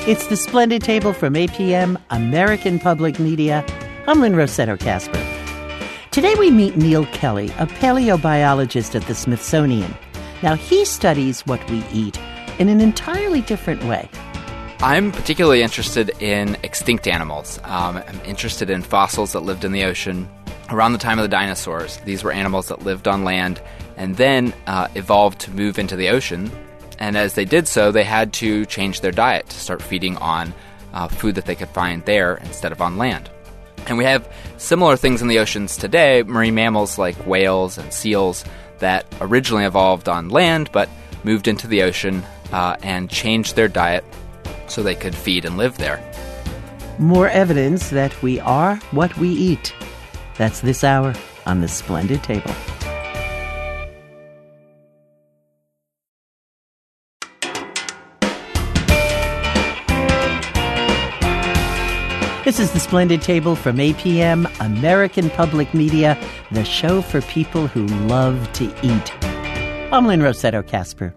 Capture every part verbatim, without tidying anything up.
It's the Splendid Table from A P M, American Public Media. I'm Lynn Rossetto Kasper. Today we meet Neil Kelly, a paleobiologist at the Smithsonian. Now, he studies what we eat in an entirely different way. I'm particularly interested in extinct animals. Um, I'm interested in fossils that lived in the ocean around the time of the dinosaurs. These were animals that lived on land and then uh, evolved to move into the ocean. And as they did so, they had to change their diet to start feeding on uh, food that they could find there instead of on land. And we have similar things in the oceans today, marine mammals like whales and seals that originally evolved on land but moved into the ocean uh, and changed their diet so they could feed and live there. More evidence that we are what we eat. That's this hour on The Splendid Table. This is The Splendid Table from A P M, American Public Media, the show for people who love to eat. I'm Lynn Rossetto Kasper.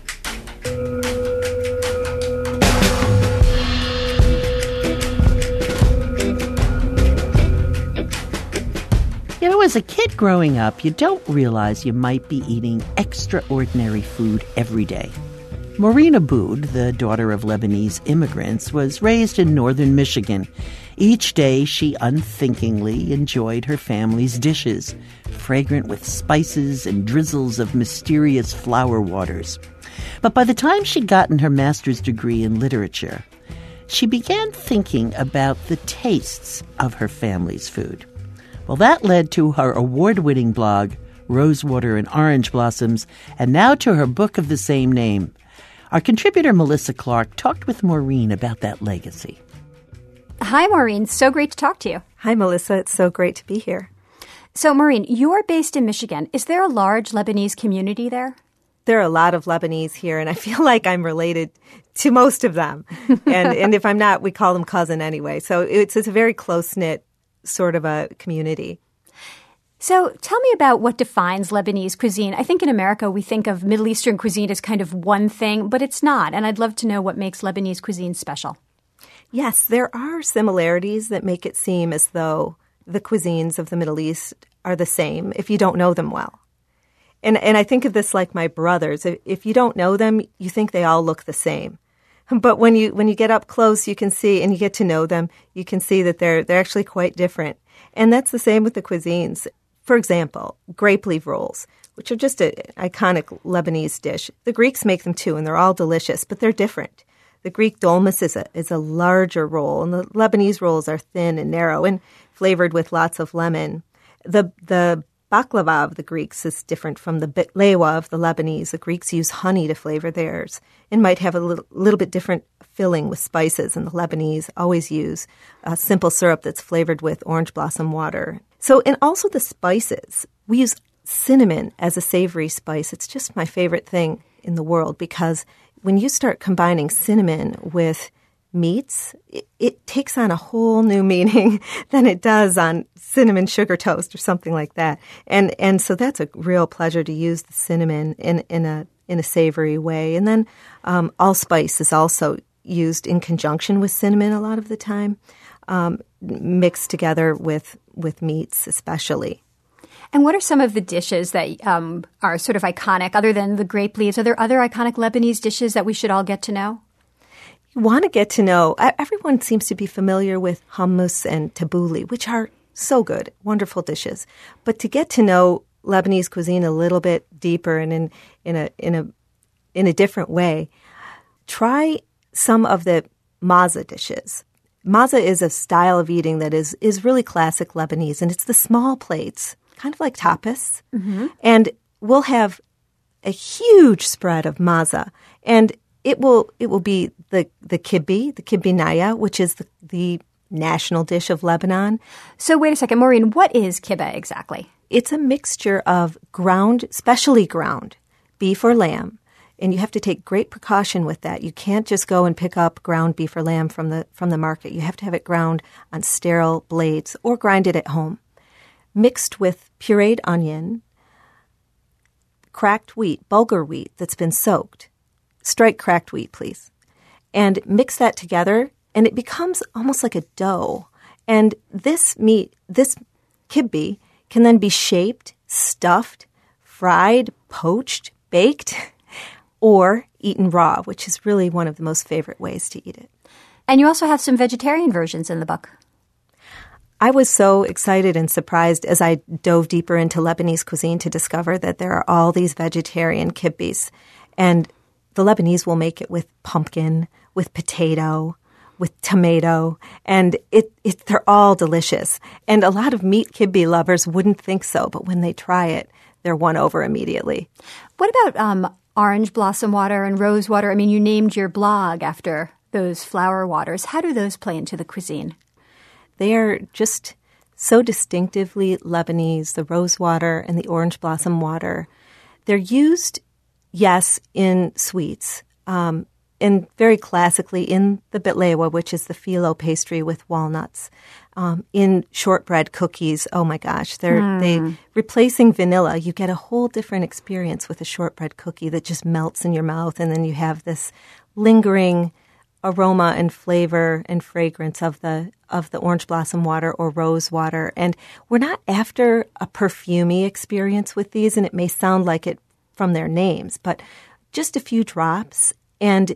You know, as a kid growing up, you don't realize you might be eating extraordinary food every day. Maureen Aboud, the daughter of Lebanese immigrants, was raised in northern Michigan. Each day, she unthinkingly enjoyed her family's dishes, fragrant with spices and drizzles of mysterious flower waters. But by the time she'd gotten her master's degree in literature, she began thinking about the tastes of her family's food. Well, that led to her award-winning blog, Rosewater and Orange Blossoms, and now to her book of the same name. Our contributor, Melissa Clark, talked with Maureen about that legacy. Hi, Maureen. So great to talk to you. Hi, Melissa. It's so great to be here. So, Maureen, you're based in Michigan. Is there a large Lebanese community there? There are a lot of Lebanese here, and I feel like I'm related to most of them. and and if I'm not, we call them cousin anyway. So it's, it's a very close-knit sort of a community. So tell me about what defines Lebanese cuisine. I think in America we think of Middle Eastern cuisine as kind of one thing, but it's not. And I'd love to know what makes Lebanese cuisine special. Yes, there are similarities that make it seem as though the cuisines of the Middle East are the same if you don't know them well. And and I think of this like my brothers. If you don't know them, you think they all look the same. But when you when you get up close, you can see, and you get to know them, you can see that they're they're actually quite different. And that's the same with the cuisines. For example, grape leaf rolls, which are just an iconic Lebanese dish. The Greeks make them too, and they're all delicious, but they're different. The Greek dolmas is a is a larger roll, and the Lebanese rolls are thin and narrow and flavored with lots of lemon. The the baklava of the Greeks is different from the bitlewa of the Lebanese. The Greeks use honey to flavor theirs and might have a little, little bit different filling with spices, and the Lebanese always use a simple syrup that's flavored with orange blossom water. So, and also the spices. We use cinnamon as a savory spice. It's just my favorite thing in the world because when you start combining cinnamon with meats, it, it takes on a whole new meaning than it does on cinnamon sugar toast or something like that. And and so that's a real pleasure to use the cinnamon in, in a in a savory way. And then um, allspice is also used in conjunction with cinnamon a lot of the time, um, mixed together with, with meats especially. And what are some of the dishes that um, are sort of iconic other than the grape leaves? Are there other iconic Lebanese dishes that we should all get to know? You want to get to know, everyone seems to be familiar with hummus and tabbouleh, which are so good, wonderful dishes. But to get to know Lebanese cuisine a little bit deeper and in, in a in a in a different way, try some of the maza dishes. Maza is a style of eating that is is really classic Lebanese, and it's the small plates, kind of like tapas. Mm-hmm. And we'll have a huge spread of maza, and It will it will be the, the kibbe, the kibbe naya, which is the, the national dish of Lebanon. So wait a second, Maureen, what is kibbe exactly? It's a mixture of ground, specially ground, beef or lamb. And you have to take great precaution with that. You can't just go and pick up ground beef or lamb from the from the market. You have to have it ground on sterile blades or grind it at home. Mixed with pureed onion, cracked wheat, bulgur wheat that's been soaked. Strike cracked wheat, please. and mix that together, and it becomes almost like a dough. And this meat, this kibbe, can then be shaped, stuffed, fried, poached, baked, or eaten raw, which is really one of the most favorite ways to eat it. And you also have some vegetarian versions in the book. I was so excited and surprised as I dove deeper into Lebanese cuisine to discover that there are all these vegetarian kibbes. And the Lebanese will make it with pumpkin, with potato, with tomato, and it, it they're all delicious. And a lot of meat kibbe lovers wouldn't think so, but when they try it, they're won over immediately. What about um, orange blossom water and rose water? I mean, you named your blog after those flower waters. How do those play into the cuisine? They are just so distinctively Lebanese, the rose water and the orange blossom water. They're used, yes, in sweets, um, and very classically in the bitlewa, which is the phyllo pastry with walnuts, um, in shortbread cookies. Oh my gosh, they're mm. they replacing vanilla. You get a whole different experience with a shortbread cookie that just melts in your mouth, and then you have this lingering aroma and flavor and fragrance of the of the orange blossom water or rose water. And we're not after a perfumey experience with these, and it may sound like it from their names, but just a few drops, and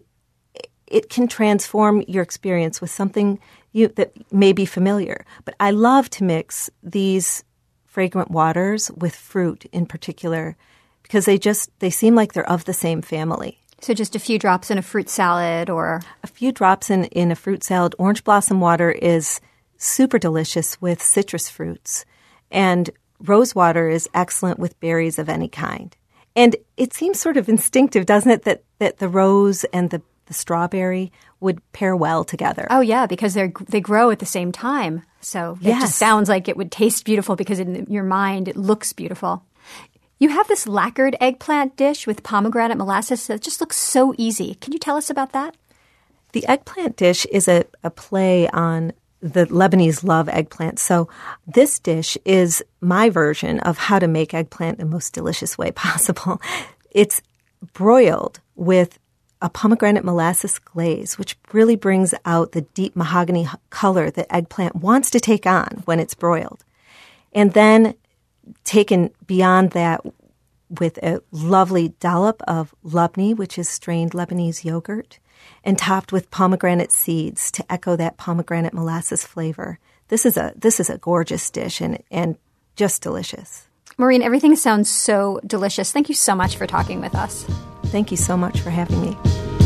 it can transform your experience with something you, that may be familiar. But I love to mix these fragrant waters with fruit in particular because they just they seem like they're of the same family. So just a few drops in a fruit salad or... A few drops in, in a fruit salad. Orange blossom water is super delicious with citrus fruits. And rose water is excellent with berries of any kind. And it seems sort of instinctive, doesn't it, that, that the rose and the, the strawberry would pair well together. Oh, yeah, because they they grow at the same time. So it yes. just sounds like it would taste beautiful because in your mind it looks beautiful. You have this lacquered eggplant dish with pomegranate molasses that just looks so easy. Can you tell us about that? The eggplant dish is a, a play on the Lebanese love eggplant. So this dish is my version of how to make eggplant in the most delicious way possible. It's broiled with a pomegranate molasses glaze, which really brings out the deep mahogany color that eggplant wants to take on when it's broiled. And then taken beyond that with a lovely dollop of labneh, which is strained Lebanese yogurt, and topped with pomegranate seeds to echo that pomegranate molasses flavor. This is a this is a gorgeous dish and and just delicious. Maureen, everything sounds so delicious. Thank you so much for talking with us. Thank you so much for having me.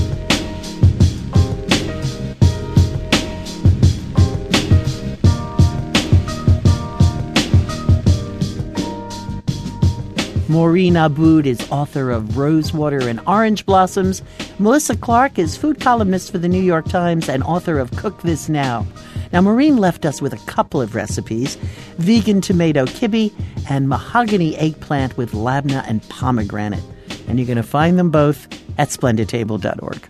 Maureen Aboud is author of Rosewater and Orange Blossoms. Melissa Clark is food columnist for the New York Times and author of Cook This Now. Now, Maureen left us with a couple of recipes, vegan tomato kibbe and mahogany eggplant with labneh and pomegranate. And you're going to find them both at splendid table dot org.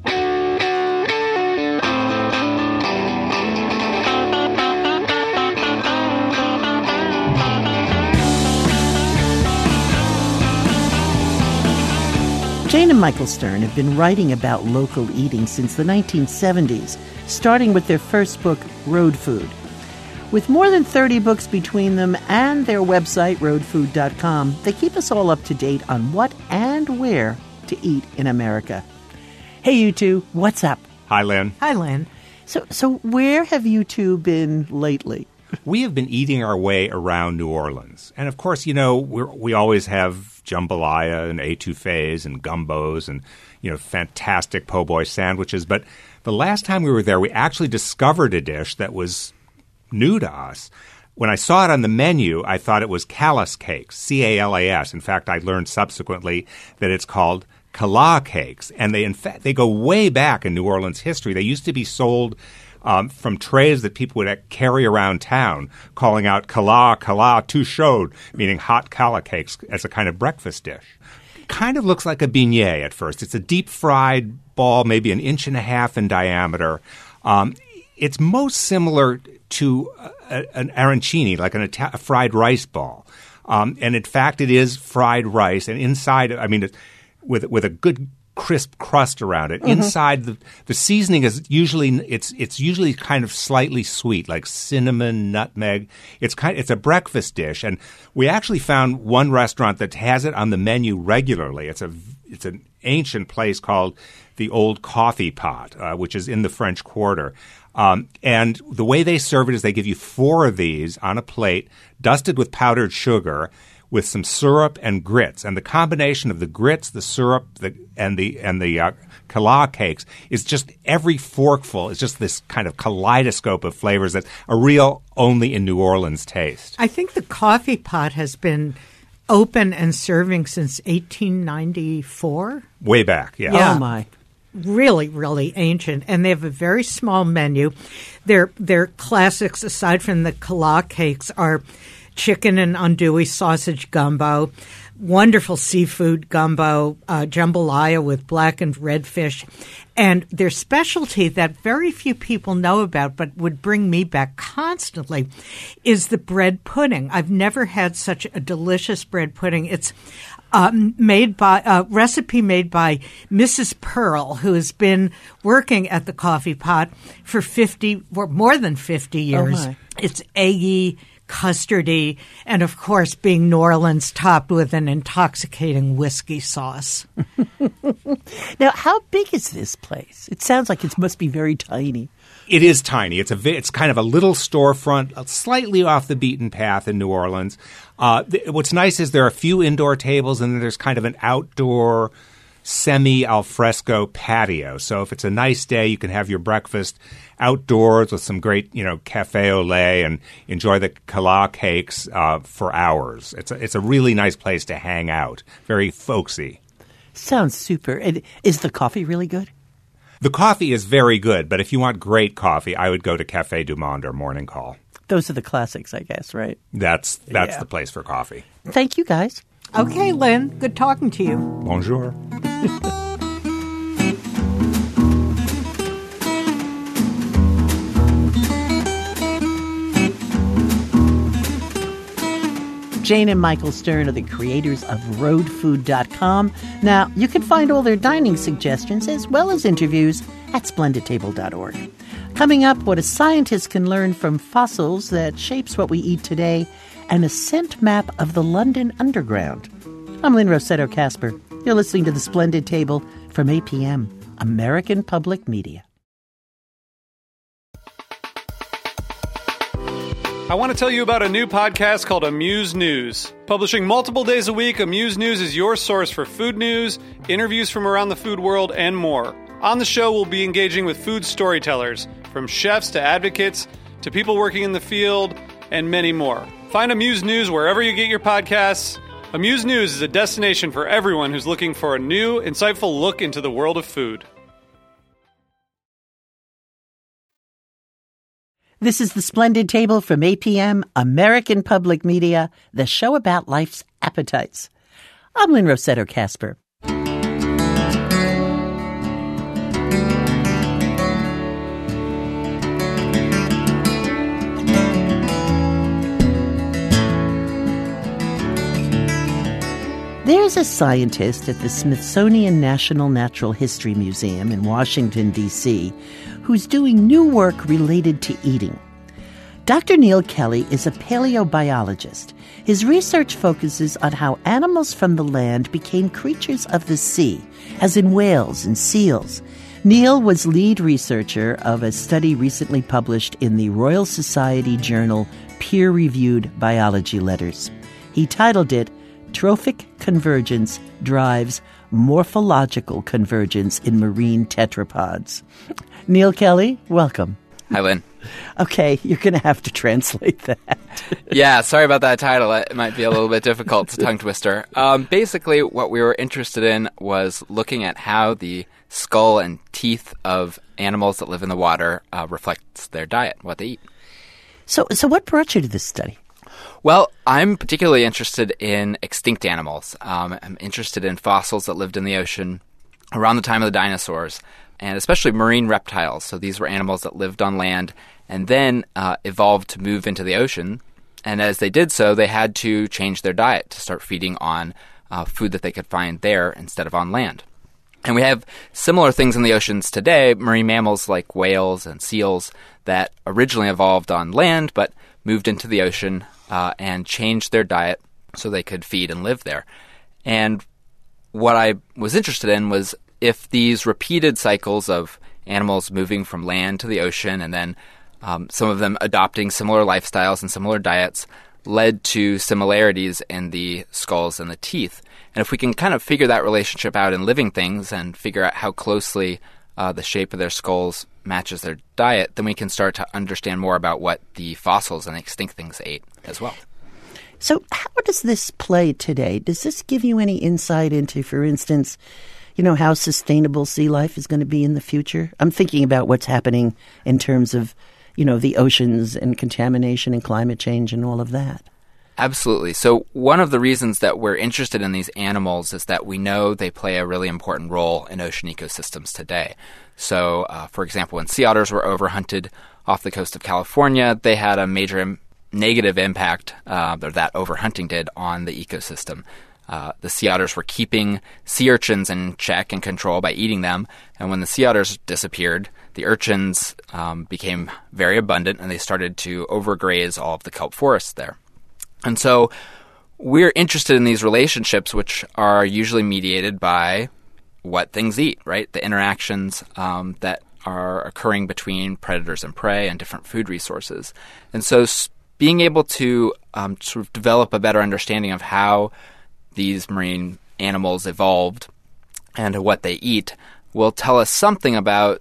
Jane and Michael Stern have been writing about local eating since the nineteen seventies, starting with their first book, Road Food. With more than thirty books between them and their website, road food dot com, they keep us all up to date on what and where to eat in America. Hey, you two, what's up? Hi, Lynn. Hi, Lynn. So, so where have you two been lately? We have been eating our way around New Orleans. And, of course, you know, we're, we always have jambalaya and etouffees and gumbos and, you know, fantastic po' boy sandwiches. But the last time we were there, we actually discovered a dish that was new to us. When I saw it on the menu, I thought it was Calas cakes, C A L A S. In fact, I learned subsequently that it's called Calas cakes. And they, in fact, they go way back in New Orleans history. They used to be sold Um, from trays that people would carry around town, calling out Calas, Calas, tout chaud, meaning hot challah cakes as a kind of breakfast dish. Kind of looks like a beignet at first. It's a deep-fried ball, maybe an inch and a half in diameter. Um, it's most similar to a, an arancini, like an, a fried rice ball. Um, and, in fact, it is fried rice. And inside, I mean, with, with a good crisp crust around it. Mm-hmm. Inside, the the seasoning is usually it's it's usually kind of slightly sweet, like cinnamon, nutmeg. It's kind it's a breakfast dish, and we actually found one restaurant that has it on the menu regularly. It's a it's an ancient place called the Old Coffee Pot, uh, which is in the French Quarter. Um, and the way they serve it is they give you four of these on a plate, dusted with powdered sugar, with some syrup and grits. And the combination of the grits, the syrup, the, and the and the uh, kala cakes is just every forkful is just this kind of kaleidoscope of flavors that are real only in New Orleans taste. I think the Coffee Pot has been open and serving since eighteen ninety-four. Way back, yeah. yeah. Oh, my. Really, really ancient. And they have a very small menu. Their, their classics, aside from the kala cakes, are chicken and andouille sausage gumbo, wonderful seafood gumbo, uh, jambalaya with blackened redfish, and their specialty that very few people know about but would bring me back constantly is the bread pudding. I've never had such a delicious bread pudding. It's um, made by a uh, recipe made by Missus Pearl, who has been working at the Coffee Pot for fifty, or more than fifty years. Oh my. It's eggy, custardy, and of course, being New Orleans, topped with an intoxicating whiskey sauce. Now, how big is this place? It sounds like it must be very tiny. It is tiny. It's a vi- it's kind of a little storefront, uh, slightly off the beaten path in New Orleans. Uh, th- what's nice is there are a few indoor tables, and then there's kind of an outdoor semi-alfresco patio. So if it's a nice day, you can have your breakfast outdoors with some great, you know, cafe au lait and enjoy the kala cakes uh, for hours. It's a, it's a really nice place to hang out. Very folksy. Sounds super. And is the coffee really good? The coffee is very good, but if you want great coffee, I would go to Café du Monde or Morning Call. Those are the classics, I guess, right? That's that's Yeah. the place for coffee. Thank you, guys. Okay, Lynn, good talking to you. Bonjour. Jane and Michael Stern are the creators of road food dot com. Now, you can find all their dining suggestions as well as interviews at splendid table dot org. Coming up, what a scientist can learn from fossils that shapes what we eat today, and a scent map of the London Underground. I'm Lynn Rossetto Kasper. You're listening to The Splendid Table from A P M, American Public Media. I want to tell you about a new podcast called Amuse News. Publishing multiple days a week, Amuse News is your source for food news, interviews from around the food world, and more. On the show, we'll be engaging with food storytellers, from chefs to advocates to people working in the field, and many more. Find Amuse News wherever you get your podcasts. Amuse News is a destination for everyone who's looking for a new, insightful look into the world of food. This is The Splendid Table from A P M, American Public Media, the show about life's appetites. I'm Lynn Rossetto Kasper. There's a scientist at the Smithsonian National Natural History Museum in Washington, D C, who's doing new work related to eating. Doctor Neil Kelly is a paleobiologist. His research focuses on how animals from the land became creatures of the sea, as in whales and seals. Neil was lead researcher of a study recently published in the Royal Society journal Peer-Reviewed Biology Letters. He titled it, Trophic Convergence Drives Morphological Convergence in Marine Tetrapods. Neil Kelly, welcome. Hi, Lynn. Okay, you're going to have to translate that. Yeah, sorry about that title. It might be a little bit difficult. It's a tongue twister. Um, basically, what we were interested in was looking at how the skull and teeth of animals that live in the water uh, reflects their diet, what they eat. So, so what brought you to this study? Well, I'm particularly interested in extinct animals. Um, I'm interested in fossils that lived in the ocean around the time of the dinosaurs, and especially marine reptiles. So these were animals that lived on land and then uh, evolved to move into the ocean. And as they did so, they had to change their diet to start feeding on uh, food that they could find there instead of on land. And we have similar things in the oceans today, marine mammals like whales and seals that originally evolved on land but moved into the ocean uh, and changed their diet so they could feed and live there. And what I was interested in was if these repeated cycles of animals moving from land to the ocean and then um, some of them adopting similar lifestyles and similar diets led to similarities in the skulls and the teeth. And if we can kind of figure that relationship out in living things and figure out how closely uh, the shape of their skulls matches their diet, then we can start to understand more about what the fossils and extinct things ate as well. So how does this play today? Does this give you any insight into, for instance, you know, how sustainable sea life is going to be in the future? I'm thinking about what's happening in terms of, you know, the oceans and contamination and climate change and all of that. Absolutely. So one of the reasons that we're interested in these animals is that we know they play a really important role in ocean ecosystems today. So, uh, for example, when sea otters were overhunted off the coast of California, they had a major im- negative impact, uh, or that overhunting did, on the ecosystem. Uh, the sea otters were keeping sea urchins in check and control by eating them, and when the sea otters disappeared, the urchins um, became very abundant, and they started to overgraze all of the kelp forests there. And so we're interested in these relationships, which are usually mediated by what things eat, right? The interactions um, that are occurring between predators and prey and different food resources. And so being able to um, sort of develop a better understanding of how these marine animals evolved and what they eat will tell us something about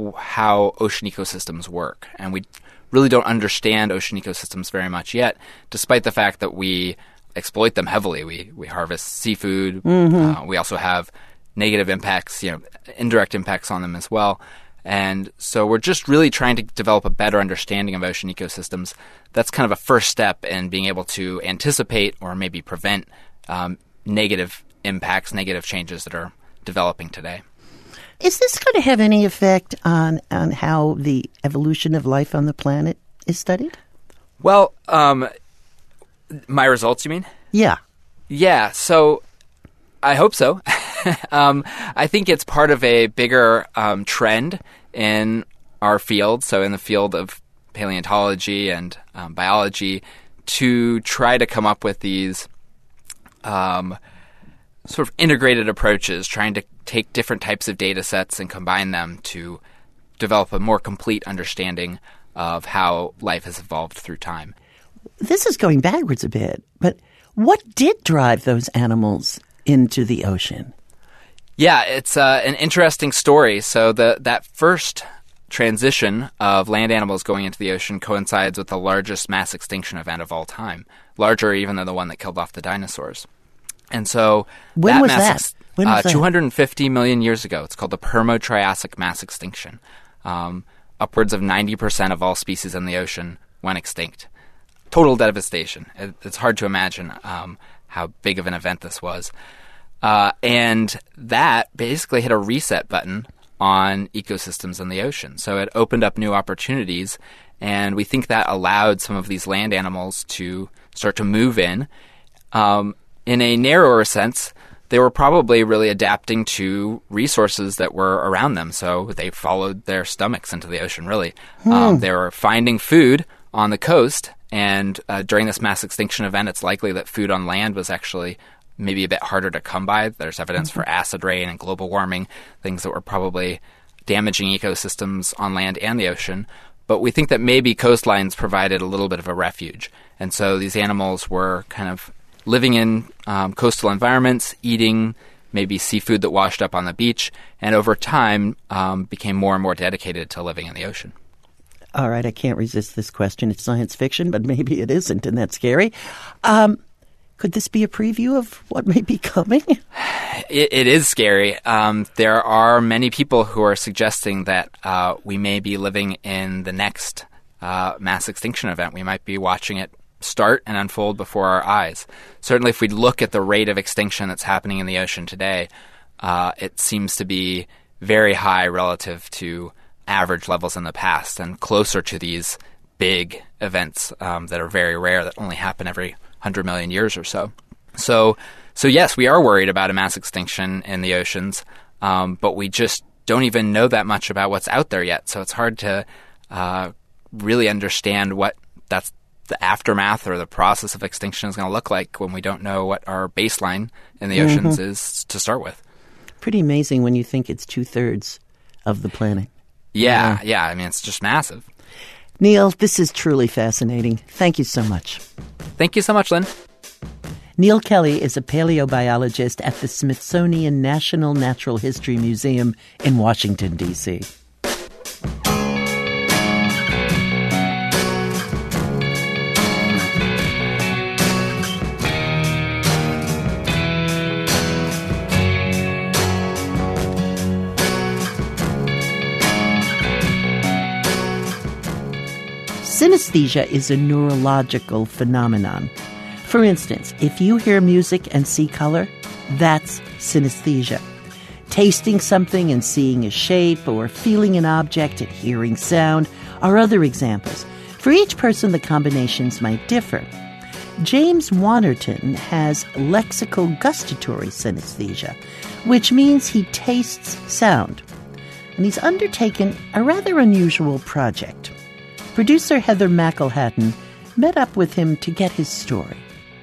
how ocean ecosystems work. And we really don't understand ocean ecosystems very much yet, despite the fact that we exploit them heavily. We we harvest seafood. Mm-hmm. Uh, we also have negative impacts, you know, indirect impacts on them as well. And so we're just really trying to develop a better understanding of ocean ecosystems. That's kind of a first step in being able to anticipate or maybe prevent um, negative impacts, negative changes that are developing today. Is this going to have any effect on, on how the evolution of life on the planet is studied? Well, um, my results, you mean? Yeah. Yeah, so I hope so. um, I think it's part of a bigger um, trend in our field, so in the field of paleontology and um, biology, to try to come up with these um, sort of integrated approaches, trying to take different types of data sets and combine them to develop a more complete understanding of how life has evolved through time. This is going backwards a bit, but what did drive those animals into the ocean? Yeah, it's uh, an interesting story. So the that first transition of land animals going into the ocean coincides with the largest mass extinction event of all time, larger even than the one that killed off the dinosaurs. And so when that was mass that? Ex- when was uh, that? two hundred fifty million years ago. It's called the Permo-Triassic mass extinction. Um, upwards of ninety percent of all species in the ocean went extinct. Total devastation. It, it's hard to imagine um, how big of an event this was. Uh, and that basically hit a reset button on ecosystems in the ocean. So it opened up new opportunities, and we think that allowed some of these land animals to start to move in. Um, in a narrower sense, they were probably really adapting to resources that were around them. So they followed their stomachs into the ocean, really. Hmm. Um, they were finding food on the coast, and uh, during this mass extinction event, it's likely that food on land was actually maybe a bit harder to come by. There's evidence mm-hmm. for acid rain and global warming, things that were probably damaging ecosystems on land and the ocean. But we think that maybe coastlines provided a little bit of a refuge. And so these animals were kind of living in um, coastal environments, eating maybe seafood that washed up on the beach, and over time um, became more and more dedicated to living in the ocean. All right, I can't resist this question. It's science fiction, but maybe it isn't, and that's scary. Um, could this be a preview of what may be coming? It, it is scary. Um, there are many people who are suggesting that uh, we may be living in the next uh, mass extinction event. We might be watching it start and unfold before our eyes. Certainly, if we look at the rate of extinction that's happening in the ocean today, uh, it seems to be very high relative to average levels in the past and closer to these big events um, that are very rare, that only happen every one hundred million years or so. So, so yes, we are worried about a mass extinction in the oceans. um, but we just don't even know that much about what's out there yet. So it's hard to uh, really understand what that's the aftermath or the process of extinction is going to look like when we don't know what our baseline in the oceans mm-hmm. is to start with. Pretty amazing when you think it's two-thirds of the planet. Yeah, yeah, yeah. I mean, it's just massive. Neil, this is truly fascinating. Thank you so much. Thank you so much, Lynn. Neil Kelly is a paleobiologist at the Smithsonian National Natural History Museum in Washington, D C Synesthesia is a neurological phenomenon. For instance, if you hear music and see color, that's synesthesia. Tasting something and seeing a shape, or feeling an object and hearing sound are other examples. For each person, the combinations might differ. James Wannerton has lexical-gustatory synesthesia, which means he tastes sound. And he's undertaken a rather unusual project. Producer Heather McElhatton met up with him to get his story.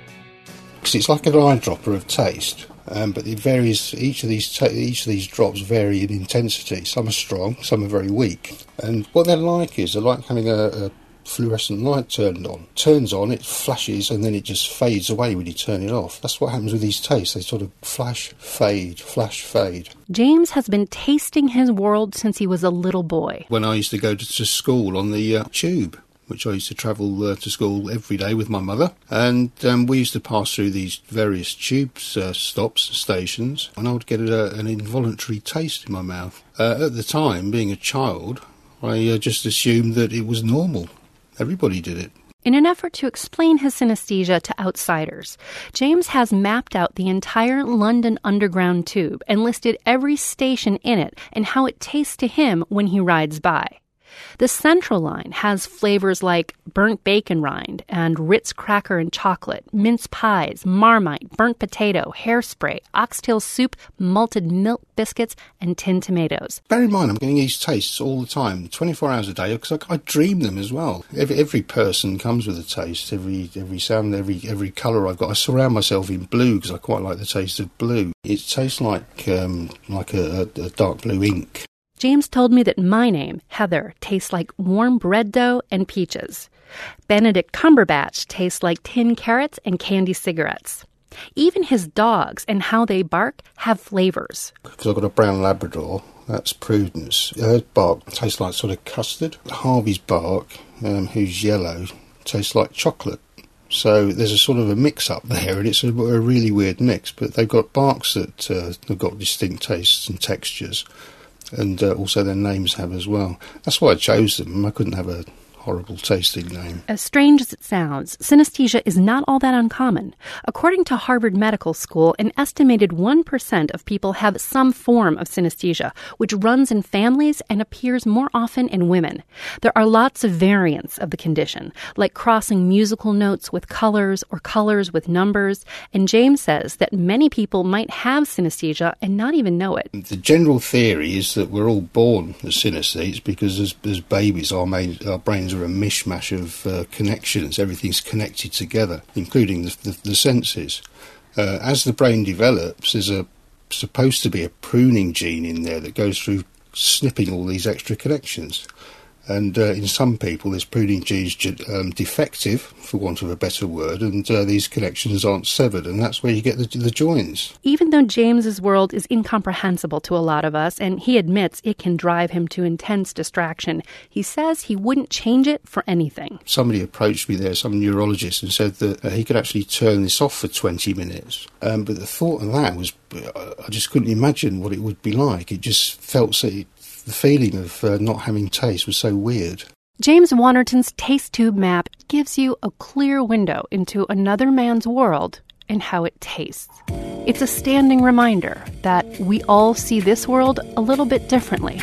It's like an eyedropper of taste, um, but it varies. Each of these ta- each of these drops vary in intensity. Some are strong, some are very weak. And what they're like is they're like having a, a fluorescent light turned on. Turns on, it flashes, and then it just fades away when you turn it off. That's what happens with these tastes. They sort of flash, fade, flash, fade. James has been tasting his world since he was a little boy. When I used to go to, to school on the uh, tube, which I used to travel uh, to school every day with my mother. And um, we used to pass through these various tube uh, stops, stations, and I would get a, an involuntary taste in my mouth. Uh, at the time, being a child, I uh, just assumed that it was normal. Everybody did it. In an effort to explain his synesthesia to outsiders, James has mapped out the entire London Underground tube and listed every station in it and how it tastes to him when he rides by. The Central line has flavors like burnt bacon rind and Ritz cracker and chocolate, mince pies, Marmite, burnt potato, hairspray, oxtail soup, malted milk biscuits, and tinned tomatoes. Bear in mind, I'm getting these tastes all the time, twenty-four hours a day, because I, I dream them as well. Every, every person comes with a taste, every every sound, every every colour I've got. I surround myself in blue because I quite like the taste of blue. It tastes like um, like a, a, a dark blue ink. James told me that my name, Heather, tastes like warm bread dough and peaches. Benedict Cumberbatch tastes like tin carrots and candy cigarettes. Even his dogs and how they bark have flavors. Because I've got a brown Labrador, that's Prudence. Her bark tastes like sort of custard. Harvey's bark, um, who's yellow, tastes like chocolate. So there's a sort of a mix-up there, and it's a, a really weird mix. But they've got barks that uh, have got distinct tastes and textures. And uh, also their names have as well. That's why I chose them. I couldn't have a horrible tasting name. As strange as it sounds, synesthesia is not all that uncommon. According to Harvard Medical School, an estimated one percent of people have some form of synesthesia, which runs in families and appears more often in women. There are lots of variants of the condition, like crossing musical notes with colors or colors with numbers, and James says that many people might have synesthesia and not even know it. The general theory is that we're all born as synesthetes because as, as babies our, main, our brains are a mishmash of uh, connections. Everything's connected together, including the, the, the senses. Uh, as the brain develops, there's a supposed to be a pruning gene in there that goes through snipping all these extra connections. And uh, in some people, this pruning gene is um, defective, for want of a better word, and uh, these connections aren't severed, and that's where you get the, the joins. Even though James's world is incomprehensible to a lot of us, and he admits it can drive him to intense distraction, he says he wouldn't change it for anything. Somebody approached me there, some neurologist, and said that uh, he could actually turn this off for twenty minutes. Um, but the thought of that was, I just couldn't imagine what it would be like. It just felt so... The feeling of uh, not having taste was so weird. James Wannerton's taste tube map gives you a clear window into another man's world and how it tastes. It's a standing reminder that we all see this world a little bit differently.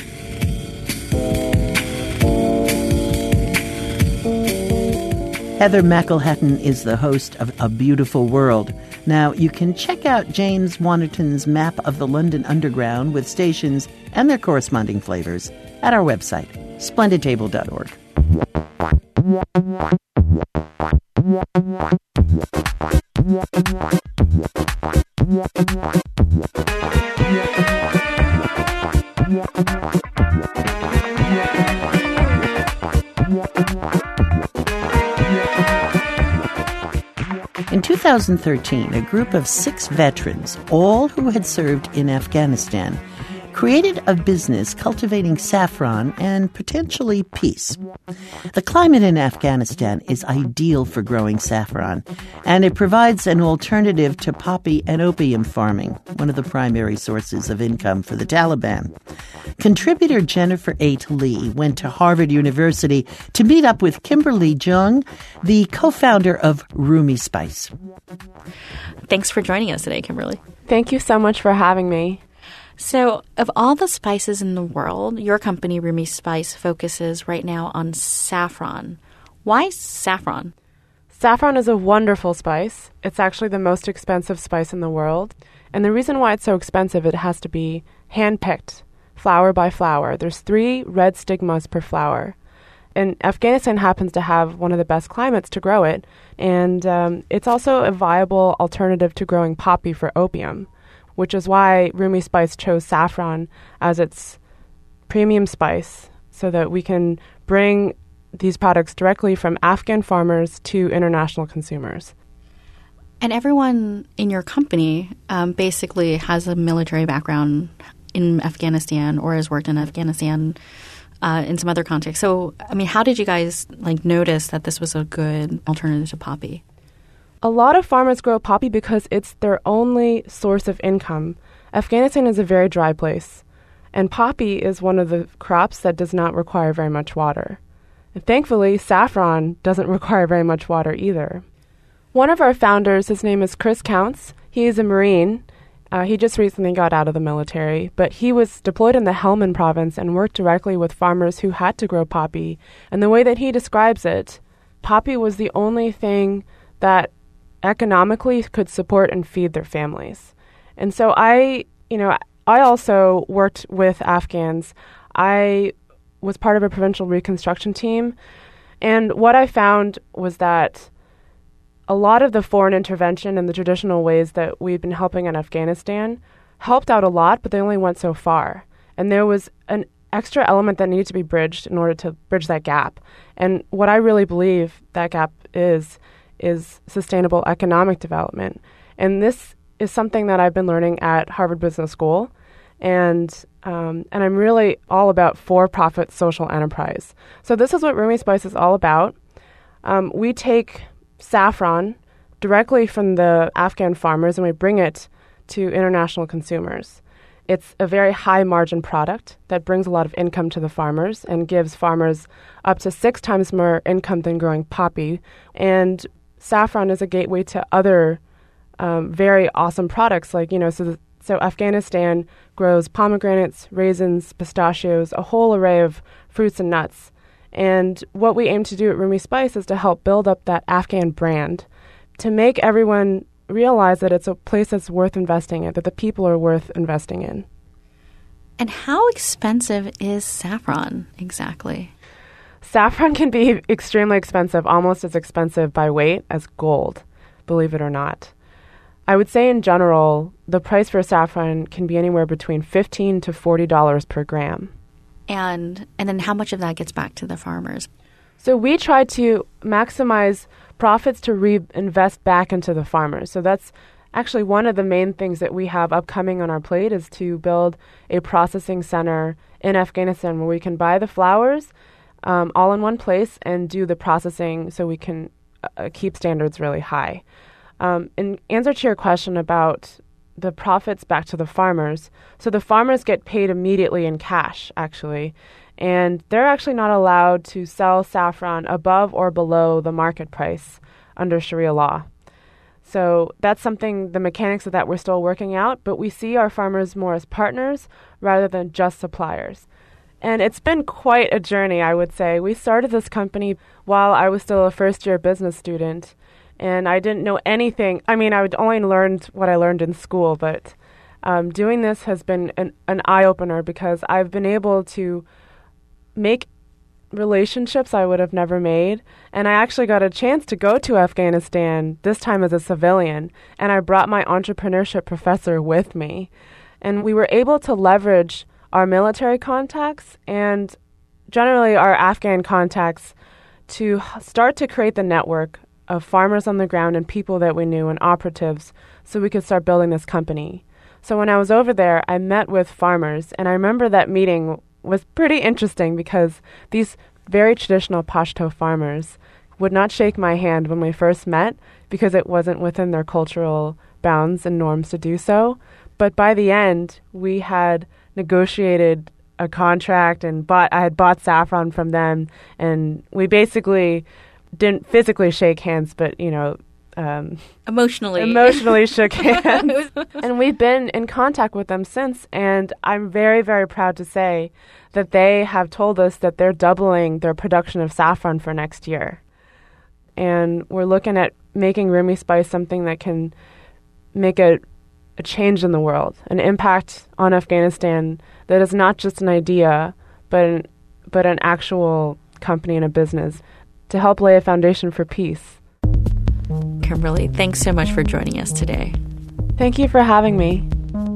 Heather McElhatton is the host of A Beautiful World, Now, you can check out James Wannerton's map of the London Underground with stations and their corresponding flavors at our website, splendid table dot org. In two thousand thirteen, a group of six veterans, all who had served in Afghanistan, created a business cultivating saffron and potentially peace. The climate in Afghanistan is ideal for growing saffron, and it provides an alternative to poppy and opium farming, one of the primary sources of income for the Taliban. Contributor Jennifer Eight Lee went to Harvard University to meet up with Kimberly Jung, the co-founder of Rumi Spice. Thanks for joining us today, Kimberly. Thank you so much for having me. So, of all the spices in the world, your company, Rumi Spice, focuses right now on saffron. Why saffron? Saffron is a wonderful spice. It's actually the most expensive spice in the world. And the reason why it's so expensive, it has to be hand-picked, flower by flower. There's three red stigmas per flower. And Afghanistan happens to have one of the best climates to grow it. And um, it's also a viable alternative to growing poppy for opium, which is why Rumi Spice chose saffron as its premium spice so that we can bring these products directly from Afghan farmers to international consumers. And everyone in your company um, basically has a military background in Afghanistan or has worked in Afghanistan uh, in some other context. So, I mean, how did you guys like notice that this was a good alternative to poppy? A lot of farmers grow poppy because it's their only source of income. Afghanistan is a very dry place, and poppy is one of the crops that does not require very much water. And thankfully, saffron doesn't require very much water either. One of our founders, his name is Chris Counts. He is a Marine. Uh, he just recently got out of the military, but he was deployed in the Helmand province and worked directly with farmers who had to grow poppy. And the way that he describes it, poppy was the only thing that economically could support and feed their families. And so I, you know, I also worked with Afghans. I was part of a provincial reconstruction team. And what I found was that a lot of the foreign intervention and the traditional ways that we've been helping in Afghanistan helped out a lot, but they only went so far. And there was an extra element that needed to be bridged in order to bridge that gap. And what I really believe that gap is, is sustainable economic development. And this is something that I've been learning at Harvard Business School. And um, and I'm really all about for-profit social enterprise. So this is what Rumi Spice is all about. Um, we take saffron directly from the Afghan farmers and we bring it to international consumers. It's a very high-margin product that brings a lot of income to the farmers and gives farmers up to six times more income than growing poppy. And saffron is a gateway to other um, very awesome products. Like, you know, so, so Afghanistan grows pomegranates, raisins, pistachios, a whole array of fruits and nuts. And what we aim to do at Rumi Spice is to help build up that Afghan brand, to make everyone realize that it's a place that's worth investing in, that the people are worth investing in. And how expensive is saffron exactly? Saffron can be extremely expensive, almost as expensive by weight as gold, believe it or not. I would say in general, the price for saffron can be anywhere between fifteen to forty dollars per gram. And and then how much of that gets back to the farmers? So we try to maximize profits to reinvest back into the farmers. So that's actually one of the main things that we have upcoming on our plate is to build a processing center in Afghanistan where we can buy the flowers um, all in one place and do the processing so we can uh, keep standards really high. Um, in answer to your question about the profits back to the farmers, so the farmers get paid immediately in cash, actually, and they're actually not allowed to sell saffron above or below the market price under Sharia law. So that's something, the mechanics of that we're still working out, but we see our farmers more as partners rather than just suppliers. And it's been quite a journey, I would say. We started this company while I was still a first-year business student, and I didn't know anything. I mean, I would only learned what I learned in school, but um, doing this has been an, an eye-opener because I've been able to make relationships I would have never made. And I actually got a chance to go to Afghanistan, this time as a civilian, and I brought my entrepreneurship professor with me. And we were able to leverage our military contacts and generally our Afghan contacts to start to create the network of farmers on the ground and people that we knew and operatives so we could start building this company. So when I was over there, I met with farmers, and I remember that meeting was pretty interesting because these very traditional Pashto farmers would not shake my hand when we first met because it wasn't within their cultural bounds and norms to do so. But by the end, we had negotiated a contract and bought I had bought saffron from them, and we basically didn't physically shake hands, but, you know, Um, emotionally emotionally shook hands. And we've been in contact with them since, and I'm very, very proud to say that they have told us that they're doubling their production of saffron for next year. And we're looking at making Rumi Spice something that can make a, a change in the world, an impact on Afghanistan that is not just an idea, but an, but an actual company and a business to help lay a foundation for peace. Kimberly, thanks so much for joining us today. Thank you for having me.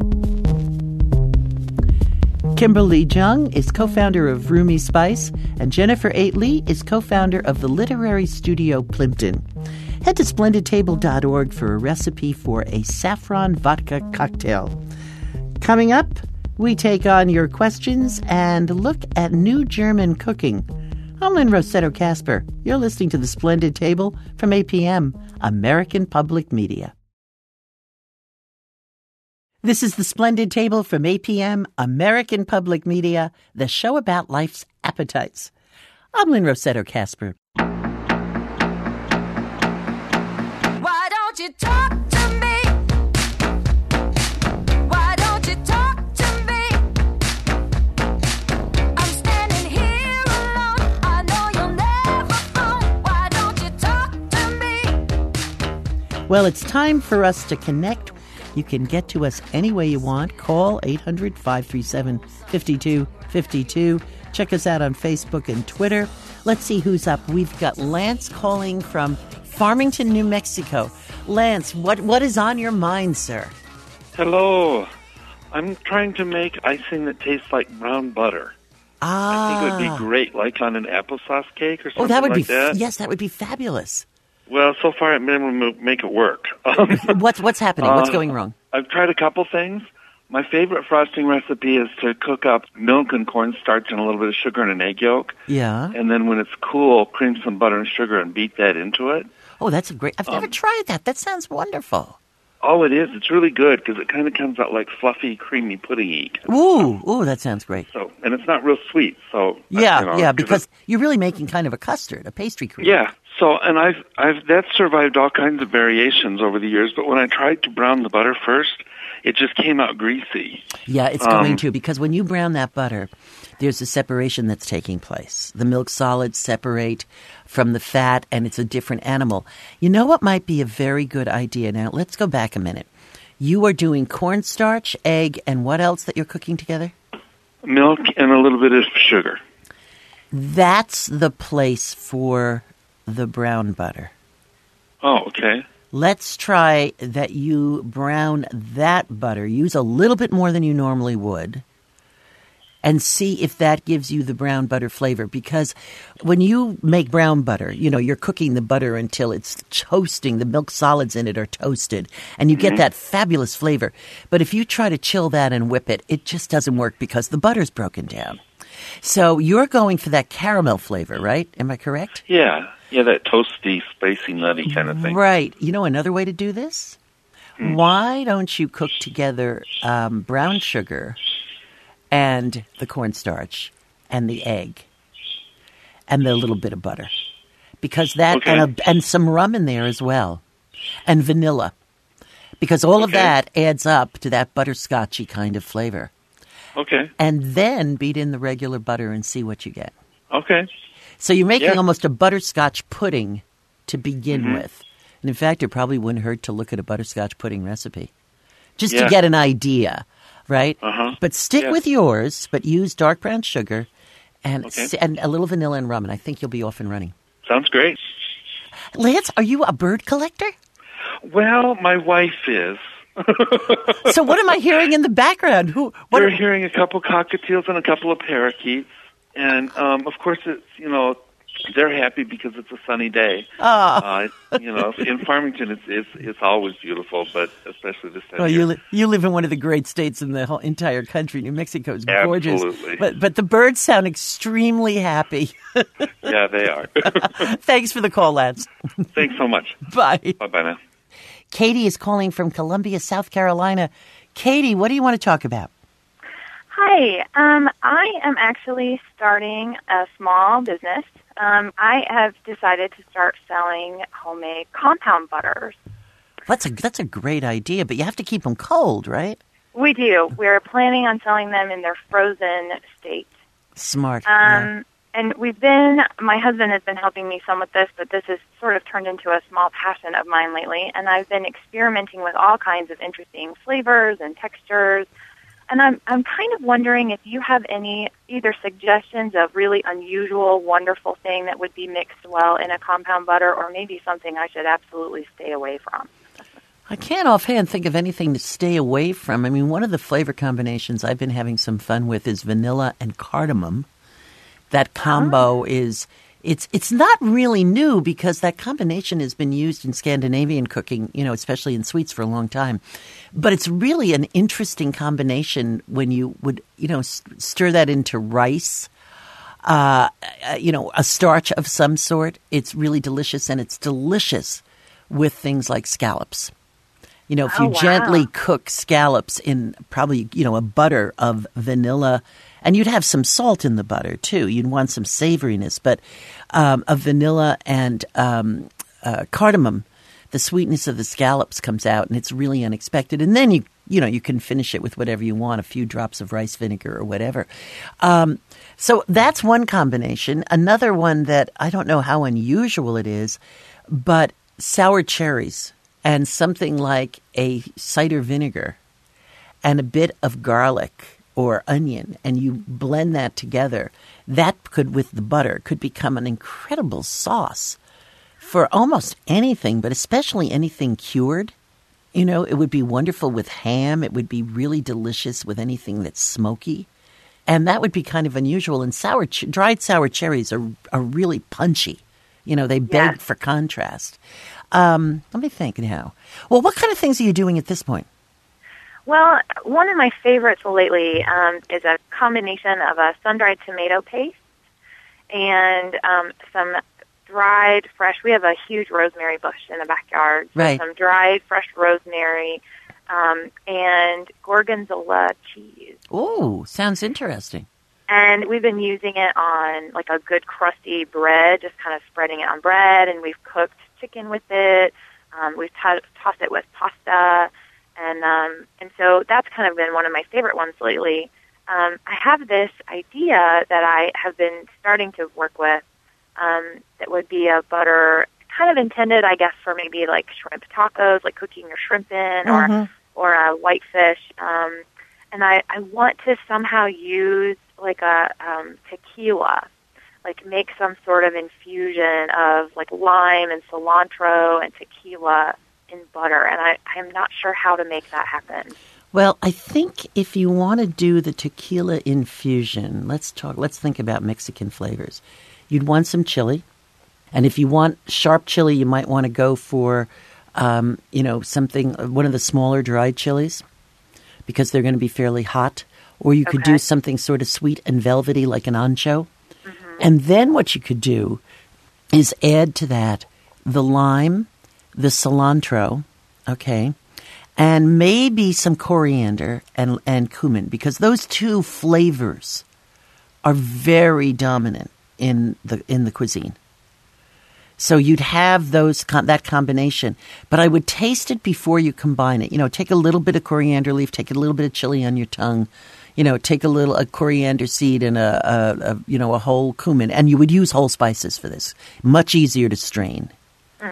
Kimberly Jung is co-founder of Rumi Spice, and Jennifer Aitley is co-founder of the literary studio Plimpton. Head to splendid table dot org for a recipe for a saffron vodka cocktail. Coming up, we take on your questions and look at new German cooking. I'm Lynn Rossetto Kasper. You're listening to The Splendid Table from A P M, American Public Media. This is The Splendid Table from A P M, American Public Media, the show about life's appetites. I'm Lynn Rossetto Kasper. Why don't you talk to me? Why don't you talk to me? I'm standing here alone. I know you'll never phone. Why don't you talk to me? Well, it's time for us to connect. You can get to us any way you want. Call eight hundred, five three seven, five two five two. Check us out on Facebook and Twitter. Let's see who's up. We've got Lance calling from Farmington, New Mexico. Lance, what what is on your mind, sir? Hello. I'm trying to make icing that tastes like brown butter. Ah. I think it would be great, like on an applesauce cake or something oh, that would like be, that. Yes, that would be fabulous. Well, so far I've been able to make it work. what's what's happening? What's Uh, going wrong? I've tried a couple things. My favorite frosting recipe is to cook up milk and cornstarch and a little bit of sugar and an egg yolk. Yeah. And then when it's cool, cream some butter and sugar and beat that into it. Oh, that's a great... I've never Um, tried that. That sounds wonderful. Oh, it is. It's really good because it kind of comes out like fluffy, creamy pudding-y. Ooh, ooh, that sounds great. So, and it's not real sweet. So Yeah, you know, yeah, 'cause because it- you're really making kind of a custard, a pastry cream. Yeah. So, and I've, I've, that's survived all kinds of variations over the years, but when I tried to brown the butter first, it just came out greasy. Yeah, it's Um, going to, because when you brown that butter, there's a separation that's taking place. The milk solids separate from the fat, and it's a different animal. You know what might be a very good idea? Now, let's go back a minute. You are doing cornstarch, egg, and what else that you're cooking together? Milk and a little bit of sugar. That's the place for the brown butter. Oh, okay. Let's try that you brown that butter. Use a little bit more than you normally would. And see if that gives you the brown butter flavor. Because when you make brown butter, you know, you're cooking the butter until it's toasting. The milk solids in it are toasted. And you get that fabulous flavor. But if you try to chill that and whip it, it just doesn't work because the butter's broken down. So you're going for that caramel flavor, right? Am I correct? Yeah. Yeah, that toasty, spicy, nutty kind of thing. Right. You know another way to do this? Hmm. Why don't you cook together um, brown sugar and the cornstarch and the egg and the little bit of butter? Because that, Okay. and, a, and some rum in there as well, and vanilla. Because all of Okay. that adds up to that butterscotchy kind of flavor. Okay. And then beat in the regular butter and see what you get. Okay. So you're making Yeah. almost a butterscotch pudding to begin Mhm. with. And in fact, it probably wouldn't hurt to look at a butterscotch pudding recipe just Yeah. to get an idea, right? Uh-huh. But stick Yeah. with yours, but use dark brown sugar and, Okay. s- and a little vanilla and rum, and I think you'll be off and running. Sounds great. Lance, are you a bird collector? Well, my wife is. So what am I hearing in the background? Who? What We're are- hearing a couple cockatiels and a couple of parakeets. And, um, of course, it's, you know, they're happy because it's a sunny day. Ah. Uh, you know, in Farmington, it's, it's it's always beautiful, but especially this time Well, of you year. li- you live in one of the great states in the whole entire country. New Mexico is gorgeous, Absolutely. but but the birds sound extremely happy. Yeah, they are. Thanks for the call, Lance. Thanks so much. Bye. Bye-bye now. Katie is calling from Columbia, South Carolina. Katie, what do you want to talk about? Hi, um, I am actually starting a small business. Um, I have decided to start selling homemade compound butters. That's a that's a great idea, but you have to keep them cold, right? We do. We're planning on selling them in their frozen state. Smart. Um, yeah. And we've been, my husband has been helping me some with this, but this has sort of turned into a small passion of mine lately. And I've been experimenting with all kinds of interesting flavors and textures. And I'm I'm kind of wondering if you have any either suggestions of really unusual, wonderful thing that would be mixed well in a compound butter, or maybe something I should absolutely stay away from. I can't offhand think of anything to stay away from. I mean, one of the flavor combinations I've been having some fun with is vanilla and cardamom. That combo is it's it's not really new because that combination has been used in Scandinavian cooking, you know, especially in sweets for a long time. But it's really an interesting combination when you would, you know, s- stir that into rice, uh, uh, you know, a starch of some sort. It's really delicious, and it's delicious with things like scallops. You know, if Oh, you wow. gently cook scallops in probably, you know, a butter of vanilla, and you'd have some salt in the butter too. You'd want some savoriness, but um, of vanilla and um, uh, cardamom, the sweetness of the scallops comes out, and it's really unexpected. And then you, you know, you can finish it with whatever you want, a few drops of rice vinegar or whatever. Um, so that's one combination. Another one that I don't know how unusual it is, but sour cherries and something like a cider vinegar and a bit of garlic or onion, and you blend that together, that could, with the butter, could become an incredible sauce for almost anything, but especially anything cured. You know, it would be wonderful with ham. It would be really delicious with anything that's smoky. And that would be kind of unusual. And sour, ch- dried sour cherries are are really punchy. You know, they beg Yes. for contrast. Um, let me think now. Well, what kind of things are you doing at this point? Well, one of my favorites lately um, is a combination of a sun-dried tomato paste and um, some dried fresh. We have a huge rosemary bush in the backyard. So Right. some dried fresh rosemary um, and gorgonzola cheese. Oh, sounds interesting. And we've been using it on like a good crusty bread, just kind of spreading it on bread. And we've cooked chicken with it. Um, we've t- tossed it with pasta. And um, and so that's kind of been one of my favorite ones lately. Um, I have this idea that I have been starting to work with um, that would be a butter kind of intended, I guess, for maybe like shrimp tacos, like cooking your shrimp in, Mhm. or or a whitefish. Um, and I, I want to somehow use like a um, tequila, like make some sort of infusion of like lime and cilantro and tequila in butter, and I, I'm not sure how to make that happen. Well, I think if you want to do the tequila infusion, let's talk. Let's think about Mexican flavors. You'd want some chili, and if you want sharp chili, you might want to go for, um, you know, something one of the smaller dried chilies, because they're going to be fairly hot. Or you could Okay. do something sort of sweet and velvety, like an ancho. And then what you could do is add to that the lime, the cilantro, okay, and maybe some coriander and and cumin, because those two flavors are very dominant in the in the cuisine. So you'd have those con- that combination, but I would taste it before you combine it. You know, take a little bit of coriander leaf, take a little bit of chili on your tongue. You know, take a little a coriander seed and a, a, a you know a whole cumin, and you would use whole spices for this. Much easier to strain.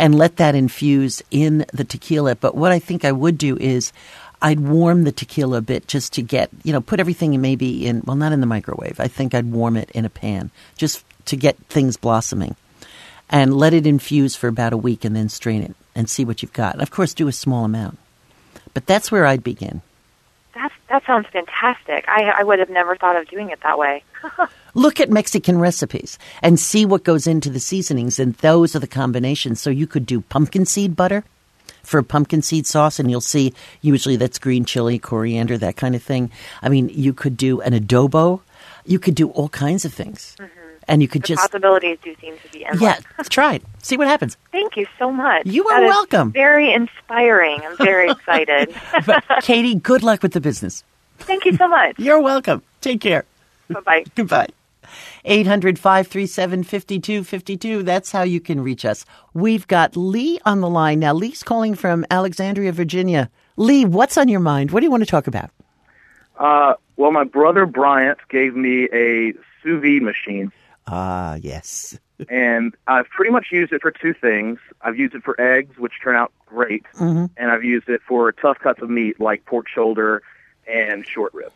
and let that infuse in the tequila. But what I think I would do is I'd warm the tequila a bit just to get, you know, put everything maybe in, well, not in the microwave. I think I'd warm it in a pan just to get things blossoming and let it infuse for about a week and then strain it and see what you've got. And of course, do a small amount. But that's where I'd begin. That's, that sounds fantastic. I, I would have never thought of doing it that way. Look at Mexican recipes and see what goes into the seasonings, and those are the combinations. So you could do pumpkin seed butter for a pumpkin seed sauce, and you'll see usually that's green chili, coriander, that kind of thing. I mean, you could do an adobo. You could do all kinds of things. Mm-hmm. And you could the just... possibilities do seem to be endless. Yeah, try it. See what happens. Thank you so much. You are that is welcome. Very inspiring. I'm very excited. But, Katie, good luck with the business. Thank you so much. You're welcome. Take care. Bye-bye. Goodbye. eight hundred, five three seven, five two five two. That's how you can reach us. We've got Lee on the line. Now, Lee's calling from Alexandria, Virginia. Lee, what's on your mind? What do you want to talk about? Uh, well, my brother Bryant gave me a sous vide machine. Ah, yes. And I've pretty much used it for two things. I've used it for eggs, which turn out great, mm-hmm. and I've used it for tough cuts of meat like pork shoulder and short ribs.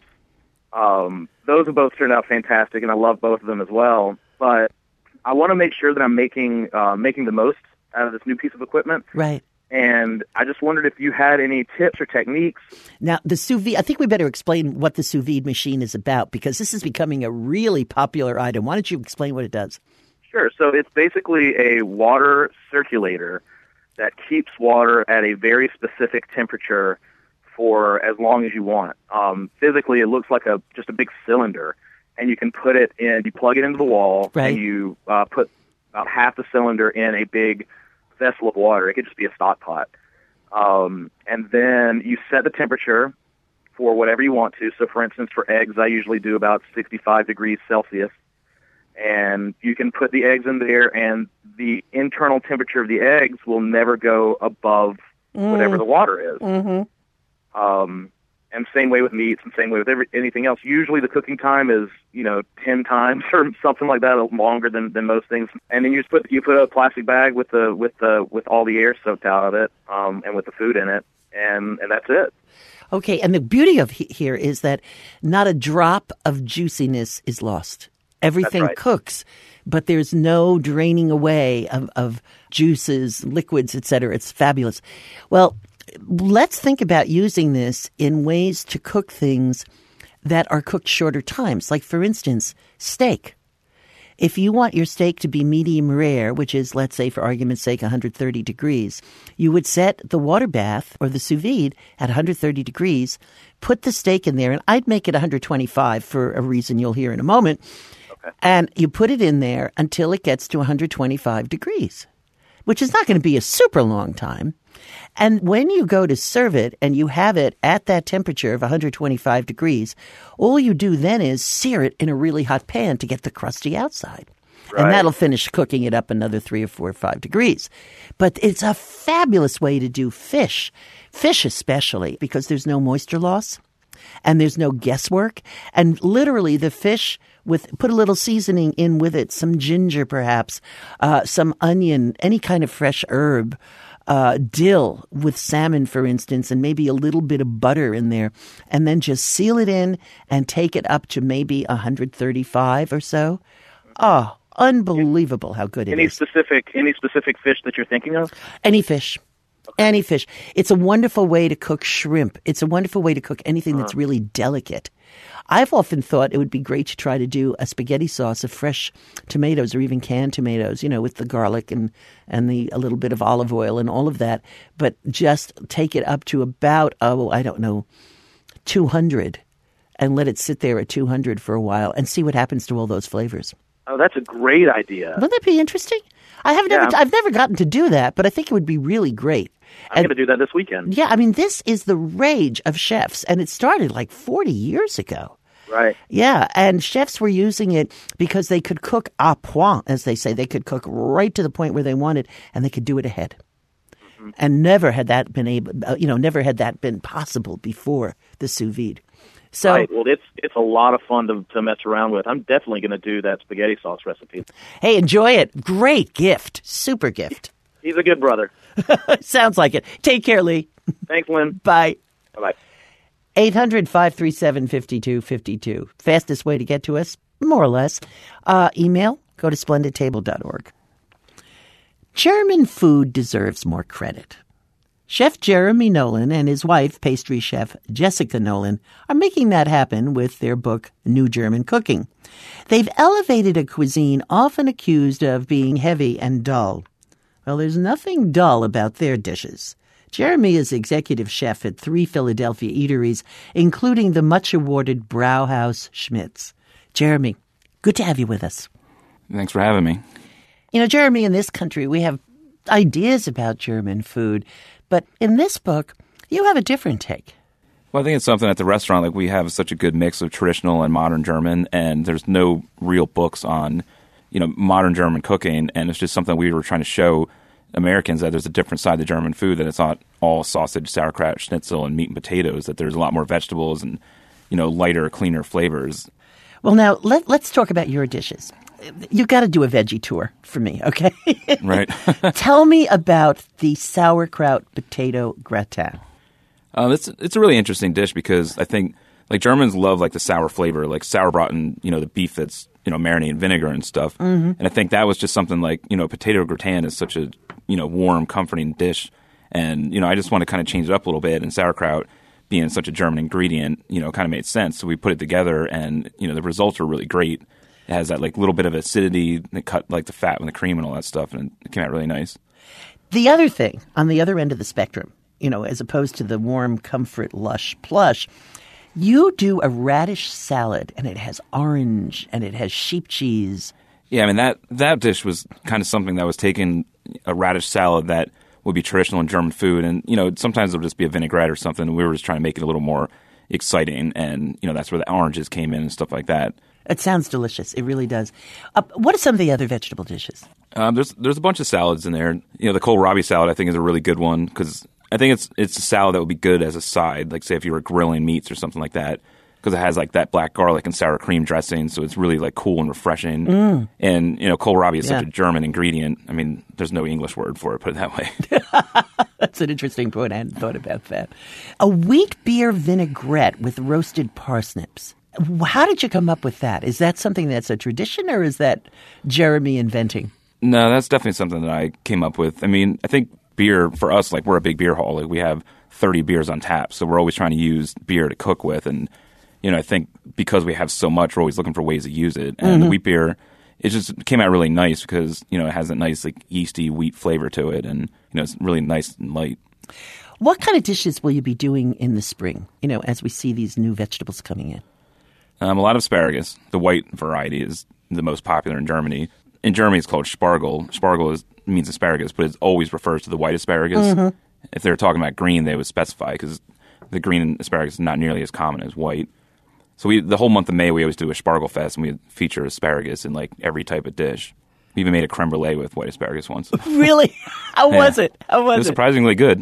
Um, those have both turned out fantastic, and I love both of them as well. But I want to make sure that I'm making uh, making the most out of this new piece of equipment. Right. And I just wondered if you had any tips or techniques. Now, the sous vide, I think we better explain what the sous vide machine is about, because this is becoming a really popular item. Why don't you explain what it does? Sure. So it's basically a water circulator that keeps water at a very specific temperature for as long as you want. Um, physically, it looks like a just a big cylinder, and you can put it in, you plug it into the wall, right. and you uh, put about half the cylinder in a big vessel of water. It could just be a stock pot. Um, and then you set the temperature for whatever you want to. So, for instance, for eggs, I usually do about sixty-five degrees Celsius. And you can put the eggs in there, and the internal temperature of the eggs will never go above mm. whatever the water is. Mm-hmm. Um, and same way with meats, and same way with every, anything else. Usually the cooking time is, you know, ten times or something like that, longer than, than most things. And then you just put you put a plastic bag with the with the with all the air soaked out of it, um, and with the food in it, and and that's it. Okay, and the beauty of he- here is that not a drop of juiciness is lost. Everything right. cooks, but there's no draining away of, of juices, liquids, et cetera. It's fabulous. Well, let's think about using this in ways to cook things that are cooked shorter times. Like, for instance, steak. If you want your steak to be medium rare, which is, let's say, for argument's sake, one hundred thirty degrees, you would set the water bath or the sous vide at one hundred thirty degrees, put the steak in there, and I'd make it one hundred twenty-five for a reason you'll hear in a moment. Okay. And you put it in there until it gets to one hundred twenty-five degrees, which is not going to be a super long time. And when you go to serve it and you have it at that temperature of one hundred twenty-five degrees, all you do then is sear it in a really hot pan to get the crusty outside. Right. And that'll finish cooking it up another three or four or five degrees. But it's a fabulous way to do fish, fish especially, because there's no moisture loss and there's no guesswork. And literally the fish, with put a little seasoning in with it, some ginger perhaps, uh, some onion, any kind of fresh herb, uh, dill with salmon, for instance, and maybe a little bit of butter in there, and then just seal it in and take it up to maybe one hundred thirty-five or so. Oh, unbelievable how good it any is. Specific, any specific fish that you're thinking of? Any fish. Any fish. It's a wonderful way to cook shrimp. It's a wonderful way to cook anything uh-huh. that's really delicate. I've often thought it would be great to try to do a spaghetti sauce of fresh tomatoes or even canned tomatoes, you know, with the garlic and, and the a little bit of olive oil and all of that, but just take it up to about, oh, I don't know, two hundred and let it sit there at two hundred for a while and see what happens to all those flavors. Oh, that's a great idea. Wouldn't that be interesting? I have yeah. never, I've never gotten to do that, but I think it would be really great. I'm going to do that this weekend. Yeah, I mean, this is the rage of chefs, and it started like forty years ago. Right. Yeah, and chefs were using it because they could cook à point, as they say. They could cook right to the point where they wanted, and they could do it ahead. Mm-hmm. And never had that been able, you know, never had that been possible before the sous vide. So, right. Well, it's it's a lot of fun to, to mess around with. I'm definitely going to do that spaghetti sauce recipe. Hey, enjoy it. Great gift. Super gift. He's a good brother. Sounds like it. Take care, Lee. Thanks, Lynn. Bye. Bye-bye. eight hundred, five three seven, five two five two. Fastest way to get to us, more or less. Uh, email, go to splendid table dot org. German food deserves more credit. Chef Jeremy Nolan and his wife, pastry chef Jessica Nolan, are making that happen with their book, New German Cooking. They've elevated a cuisine often accused of being heavy and dull. Well, there's nothing dull about their dishes. Jeremy is executive chef at three Philadelphia eateries, including the much-awarded Brauhaus Schmitz. Jeremy, good to have you with us. Thanks for having me. You know, Jeremy, in this country, we have ideas about German food, but in this book, you have a different take. Well, I think it's something at the restaurant, like we have such a good mix of traditional and modern German, and there's no real books on, you know, modern German cooking, and it's just something we were trying to show Americans that there's a different side to German food, that it's not all sausage, sauerkraut, schnitzel, and meat and potatoes, that there's a lot more vegetables and, you know, lighter, cleaner flavors. Well, now, let, let's talk about your dishes. You've got to do a veggie tour for me, okay? Right. Tell me about the sauerkraut potato gratin. Um, it's it's a really interesting dish because I think like Germans love like the sour flavor, like sauerbraten, you know, the beef that's, you know, marinated in vinegar and stuff. Mm-hmm. And I think that was just something like, you know, potato gratin is such a, you know, warm, comforting dish. And, you know, I just want to kind of change it up a little bit. And sauerkraut being such a German ingredient, you know, kind of made sense. So we put it together and, you know, the results were really great. It has that like little bit of acidity that cut like the fat and the cream and all that stuff. And it came out really nice. The other thing on the other end of the spectrum, you know, as opposed to the warm, comfort, lush plush, you do a radish salad, and it has orange, and it has sheep cheese. Yeah, I mean, that, that dish was kind of something that was taking a radish salad that would be traditional in German food, and, you know, sometimes it would just be a vinaigrette or something, and we were just trying to make it a little more exciting, and, you know, that's where the oranges came in and stuff like that. It sounds delicious. It really does. Uh, what are some of the other vegetable dishes? Um, there's there's a bunch of salads in there. You know, the kohlrabi salad I think is a really good one because I think it's it's a salad that would be good as a side, like say if you were grilling meats or something like that, because it has like that black garlic and sour cream dressing, so it's really like cool and refreshing. Mm. And you know, kohlrabi is Yeah. such a German ingredient. I mean, there's no English word for it, put it that way. That's an interesting point. I hadn't thought about that. A wheat beer vinaigrette with roasted parsnips. How did you come up with that? Is that something that's a tradition, or is that Jeremy inventing? No, that's definitely something that I came up with. I mean, I think beer, for us, like we're a big beer hall. Like we have thirty beers on tap, so we're always trying to use beer to cook with. And, you know, I think because we have so much, we're always looking for ways to use it. And Mm-hmm. the wheat beer, it just came out really nice because, you know, it has a nice like yeasty wheat flavor to it. And, you know, it's really nice and light. What kind of dishes will you be doing in the spring, you know, as we see these new vegetables coming in? Um, a lot of asparagus. The white variety is the most popular in Germany. In Germany, it's called Spargel. Spargel is, means asparagus, but it always refers to the white asparagus. Mm-hmm. If they were talking about green, they would specify because the green asparagus is not nearly as common as white. So we, the whole month of May, we always do a Spargel Fest, and we feature asparagus in like every type of dish. We even made a creme brulee with white asparagus once. Really? How Yeah. was it? How was It was it? surprisingly good.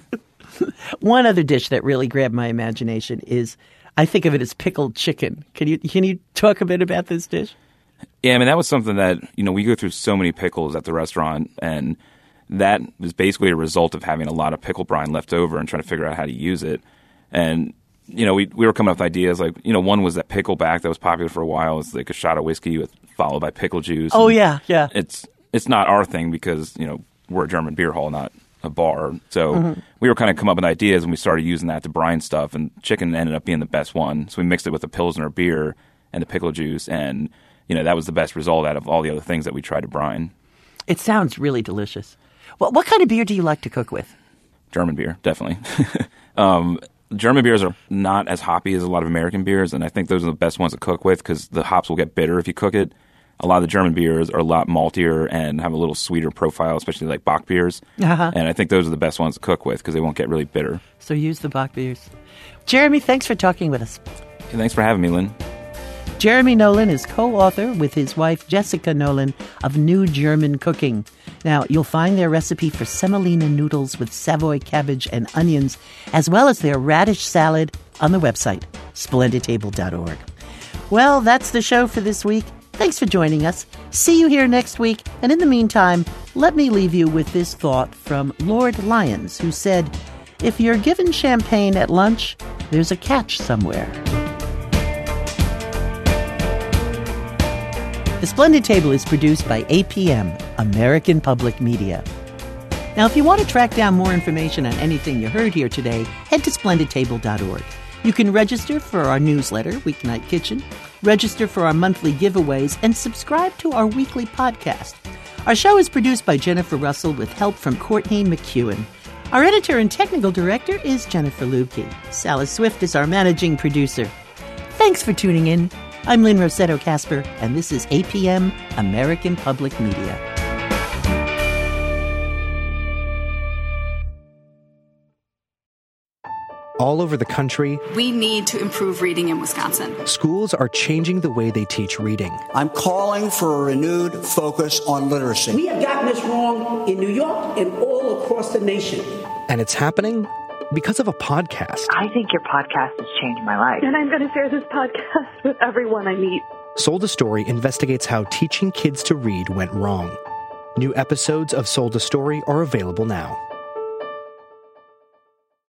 One other dish that really grabbed my imagination is, I think of it as pickled chicken. Can you can you talk a bit about this dish? Yeah, I mean, that was something that, you know, we go through so many pickles at the restaurant, and that was basically a result of having a lot of pickle brine left over and trying to figure out how to use it. And, you know, we we were coming up with ideas like, you know, one was that pickleback that was popular for a while. It's like a shot of whiskey with followed by pickle juice. Oh, And yeah, yeah. It's it's not our thing because, you know, we're a German beer hall, not a bar. So Mhm. we were kind of come up with ideas, and we started using that to brine stuff, and chicken ended up being the best one. So we mixed it with a Pilsner beer and the pickle juice, and, you know, that was the best result out of all the other things that we tried to brine. It sounds really delicious. What what kind of beer do you like to cook with? German beer, definitely. um, German beers are not as hoppy as a lot of American beers, and I think those are the best ones to cook with because the hops will get bitter if you cook it. A lot of the German beers are a lot maltier and have a little sweeter profile, especially like Bock beers. Uh-huh. And I think those are the best ones to cook with because they won't get really bitter. So use the Bock beers. Jeremy, thanks for talking with us. Hey, thanks for having me, Lynn. Jeremy Nolan is co-author with his wife Jessica Nolan of New German Cooking. Now, you'll find their recipe for semolina noodles with Savoy cabbage and onions, as well as their radish salad on the website, splendid table dot org. Well, that's the show for this week. Thanks for joining us. See you here next week. And in the meantime, let me leave you with this thought from Lord Lyons, who said, "If you're given champagne at lunch, there's a catch somewhere." The Splendid Table is produced by A P M, American Public Media. Now, if you want to track down more information on anything you heard here today, head to splendid table dot org. You can register for our newsletter, Weeknight Kitchen, register for our monthly giveaways, and subscribe to our weekly podcast. Our show is produced by Jennifer Russell with help from Courtney McEwen. Our editor and technical director is Jennifer Lubke. Sally Swift is our managing producer. Thanks for tuning in. I'm Lynn Rossetto Casper, and this is A P M, American Public Media. All over the country, we need to improve reading in Wisconsin. Schools are changing the way they teach reading. I'm calling for a renewed focus on literacy. We have gotten this wrong in New York and all across the nation. And it's happening because of a podcast. I think your podcast has changed my life. And I'm going to share this podcast with everyone I meet. Sold a Story investigates how teaching kids to read went wrong. New episodes of Sold a Story are available now.